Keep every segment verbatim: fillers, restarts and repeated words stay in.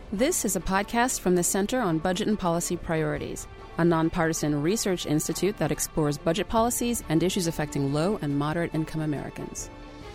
This is a podcast from the Center on Budget and Policy Priorities, a nonpartisan research institute that explores budget policies and issues affecting low and moderate income Americans.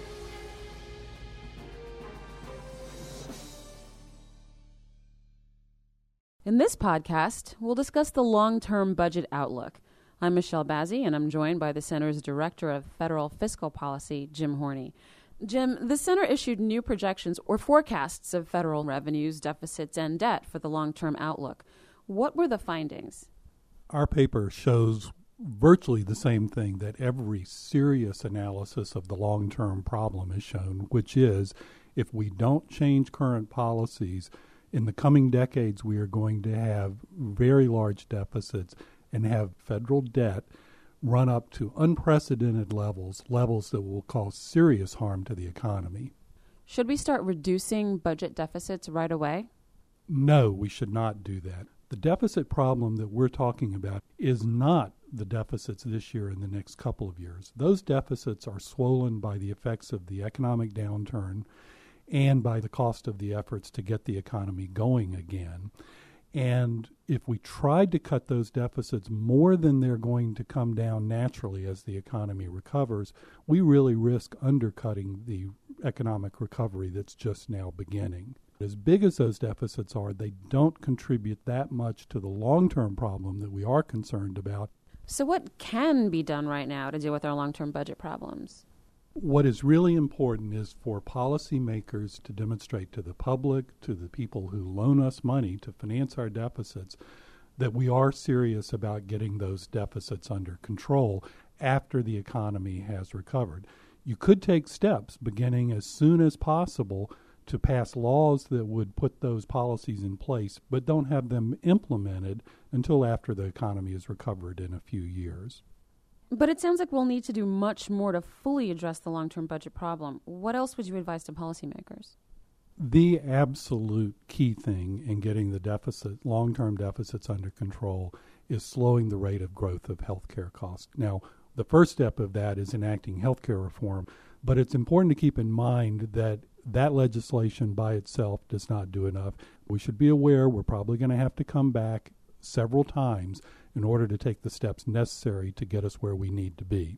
In this podcast, we'll discuss the long-term budget outlook. I'm Michelle Bazzi, and I'm joined by the Center's Director of Federal Fiscal Policy, Jim Horney. Jim, the Center issued new projections or forecasts of federal revenues, deficits, and debt for the long-term outlook. What were the findings? Our paper shows virtually the same thing that every serious analysis of the long-term problem has shown, which is if we don't change current policies, in the coming decades we are going to have very large deficits and have federal debt run up to unprecedented levels, levels that will cause serious harm to the economy. Should we start reducing budget deficits right away? No, we should not do that. The deficit problem that we're talking about is not the deficits this year and the next couple of years. Those deficits are swollen by the effects of the economic downturn and by the cost of the efforts to get the economy going again. And if we tried to cut those deficits more than they're going to come down naturally as the economy recovers, we really risk undercutting the economic recovery that's just now beginning. As big as those deficits are, they don't contribute that much to the long-term problem that we are concerned about. So what can be done right now to deal with our long-term budget problems? What is really important is for policymakers to demonstrate to the public, to the people who loan us money to finance our deficits, that we are serious about getting those deficits under control after the economy has recovered. You could take steps beginning as soon as possible to pass laws that would put those policies in place, but don't have them implemented until after the economy has recovered in a few years. But it sounds like we'll need to do much more to fully address the long-term budget problem. What else would you advise to policymakers? The absolute key thing in getting the deficit, long-term deficits under control is slowing the rate of growth of healthcare costs. Now, the first step of that is enacting healthcare reform, but it's important to keep in mind that that legislation by itself does not do enough. We should be aware we're probably going to have to come back several times in order to take the steps necessary to get us where we need to be.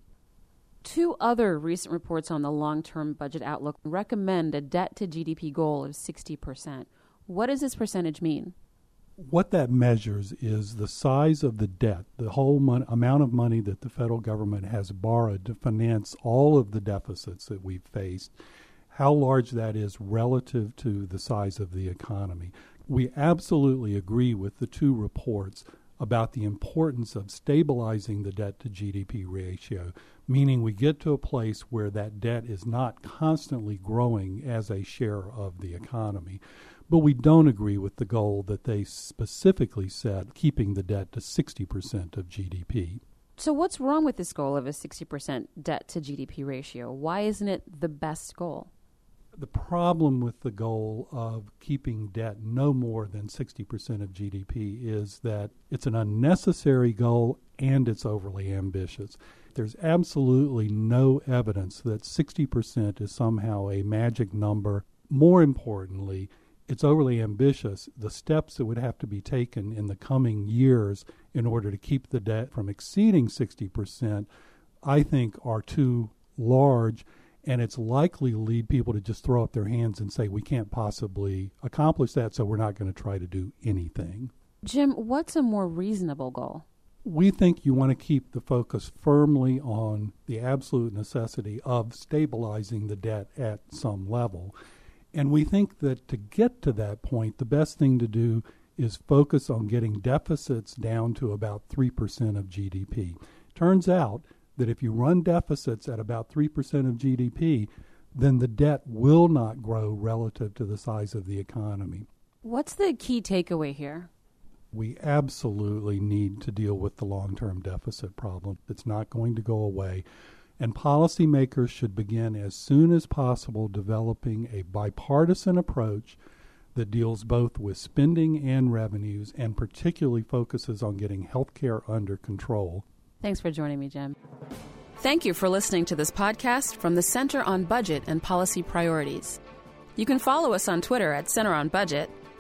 Two other recent reports on the long-term budget outlook recommend a debt-to-G D P goal of sixty percent. What does this percentage mean? What that measures is the size of the debt, the whole mon- amount of money that the federal government has borrowed to finance all of the deficits that we've faced, how large that is relative to the size of the economy. We absolutely agree with the two reports about the importance of stabilizing the debt-to-G D P ratio, meaning we get to a place where that debt is not constantly growing as a share of the economy. But we don't agree with the goal that they specifically set, keeping the debt to sixty percent of G D P. So what's wrong with this goal of a sixty percent debt-to-G D P ratio? Why isn't it the best goal? The problem with the goal of keeping debt no more than sixty percent of G D P is that it's an unnecessary goal and it's overly ambitious. There's absolutely no evidence that sixty percent is somehow a magic number. More importantly, it's overly ambitious. The steps that would have to be taken in the coming years in order to keep the debt from exceeding sixty percent, I think, are too large. And it's likely to lead people to just throw up their hands and say, we can't possibly accomplish that, so we're not going to try to do anything. Jim, what's a more reasonable goal? We think you want to keep the focus firmly on the absolute necessity of stabilizing the debt at some level. And we think that to get to that point, the best thing to do is focus on getting deficits down to about three percent of G D P. Turns out that if you run deficits at about three percent of G D P, then the debt will not grow relative to the size of the economy. What's the key takeaway here? We absolutely need to deal with the long-term deficit problem. It's not going to go away. And policymakers should begin as soon as possible developing a bipartisan approach that deals both with spending and revenues and particularly focuses on getting health care under control. Thanks for joining me, Jim. Thank you for listening to this podcast from the Center on Budget and Policy Priorities. You can follow us on Twitter at Center on Budget,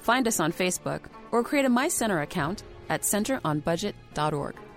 Find us on Facebook or create a My Center account at center on budget dot org.